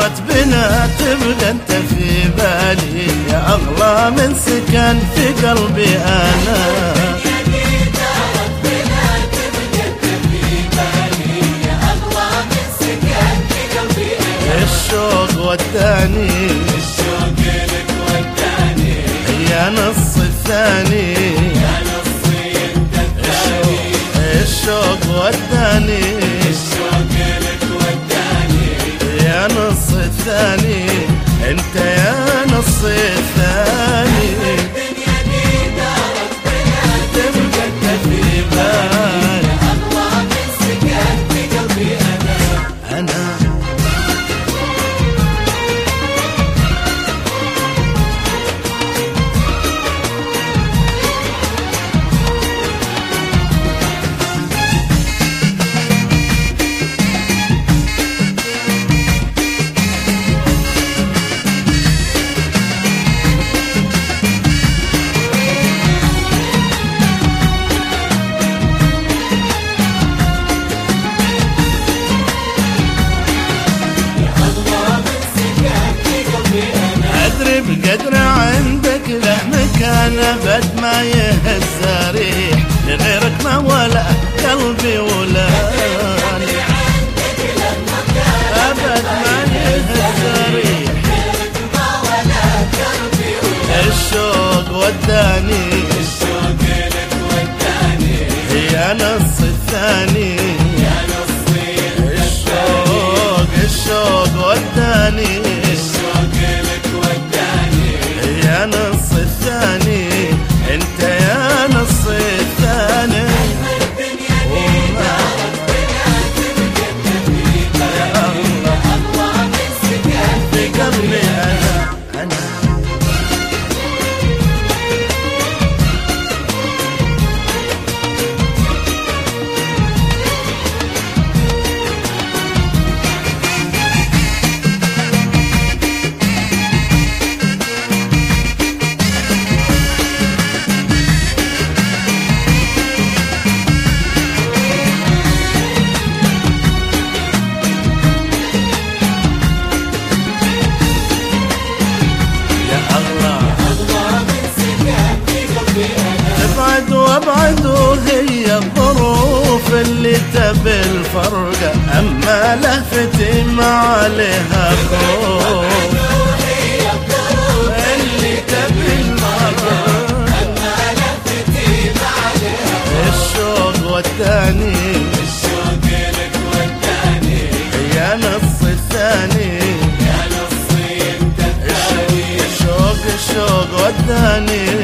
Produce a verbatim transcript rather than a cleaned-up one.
دارت بنا تبقى انت في بالي، يا اغلى من سكن في قلبي انا. دارت بنا تبقى انت في بالي، يا اغلى من سكن في قلبي انا. الشوق وداني، الشوق لك وداني، يا نص الثاني، يا نصي انت الثاني. الشوق وداني، الشوق لك وداني، يا نص الثاني، انت يا نص الثاني. الدنيا دي دارت بنا تبقى انت في بالي، يا اغلى من سكن في قلبي انا. انا أدري بقدر عندك له مكان أبد ما يهز ريح، لغيرك ما ولا قلبي ولا أبد ما يهز ريح. الشوق وداني، الشوق لك وداني، يا نص الثاني، يا نصي الشوق الشوق وداني، الشوق لك وداني، يا نص الثاني، انت يا نص الثاني. الدنيا دي دارت بنا تبقى انت في بالي، يا اغلى من سكن في قلبي انا انا تبعد وابعد وهي الظروف اللي تبي الفرقة، اما لهفتي ما عليها خوف. اللي تبي الفرقة، اما لفتي ما عليها. الشوق وداني، الشوق لك وداني، يا نص الثاني، يا نصي انت الثاني. الشوق الشوق وداني،